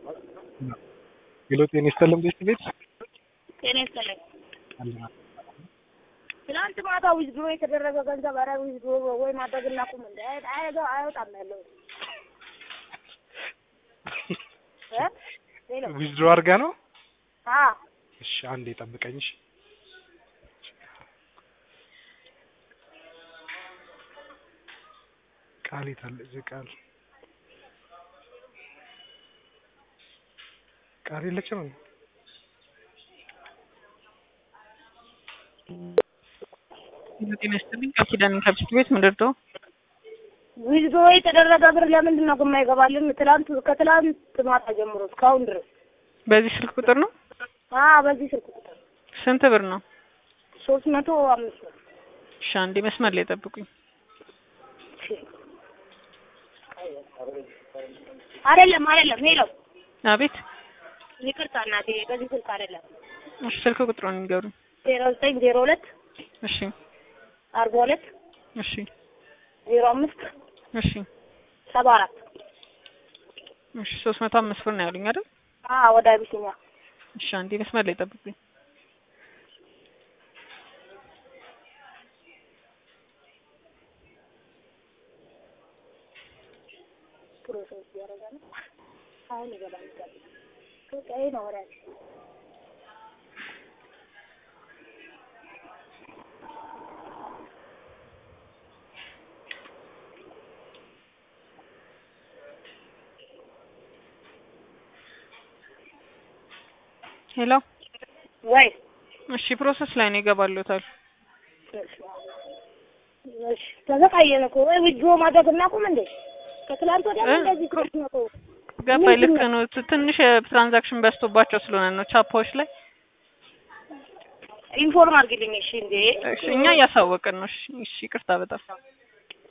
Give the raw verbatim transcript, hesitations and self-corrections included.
ሄሎ ጤና ይስጥልኝ ቤት ጤና ይስጥልኝ። ትናንት ማታ ዊዝድሮ የተደረገ ገንዘብ ኧረ ዊዝድሮ ወይ ማድረግና ቁም እንደ አይገው አይወጣም ያለው እ ሄሎ ዊዝድሮ አድርጋ ነው? አዎ እሺ አንዴ ጠብቀኝ። እሺ ቃል ይታል እዚህ ቃል ቃል የለችም ነው ጤና ይስጥልኝ ከኪዳን ከብት ቤት ምንድርቶ ዊዝድሮ የተደረገ ብር ለምንድን ነው የማይገባልን? ትናንት ከትናንት ማታ ጀምሮ እስካሁን ድረስ በዚህ ስልክ ቁጥር ነው? አዎ በዚህ ስልክ ቁጥር። ስንት ብር ነው? ሶስት መቶ አምስት ብር። እሺ አንዴ መስመር ላይ ጠብቁኝ። አይደለም አይደለም ሄሎ አቤት ይቅርታ እናቴ በዚህ ስልክ አይደለም። እሺ ስልክ ቁጥሩን ንገሩኝ። ዜሮ ዘጠኝ ዜሮ ሁለት እሺ አርባ ሁለት እሺ ዜሮ አምስት እሺ ሰባ አራት እሺ ሶስት መቶ አምስት ብር ነው ያሉኝ አይደል? አዎ ወደ አቢሲኒያ። እሺ አንዴ መስመር ላይ ጠብቁኝ። ፕሮሰስ ያደርጋል። አሁን ይገባል። ከቀይ ነው ወራሽ ሄሎ ወይ እሺ ፕሮሰስ ላይ ነው ይገባሉታል። እሺ ተዘቃየነ እኮ ወይ ዊዝድሮ ማድረግ እናቁም እንዴ? ከትላንት ወዲያ እንደዚህ ነው ገባኝ። ልክ ነው። ትንሽ ትራንዛክሽን በዝቶባቸው ስለሆነ ነው ቻፓዎች ላይ ኢንፎርም አድርግልኝ። እሺ እንዴ እሺ እኛ እያሳወቅን ነው። እሺ እሺ ይቅርታ በጣም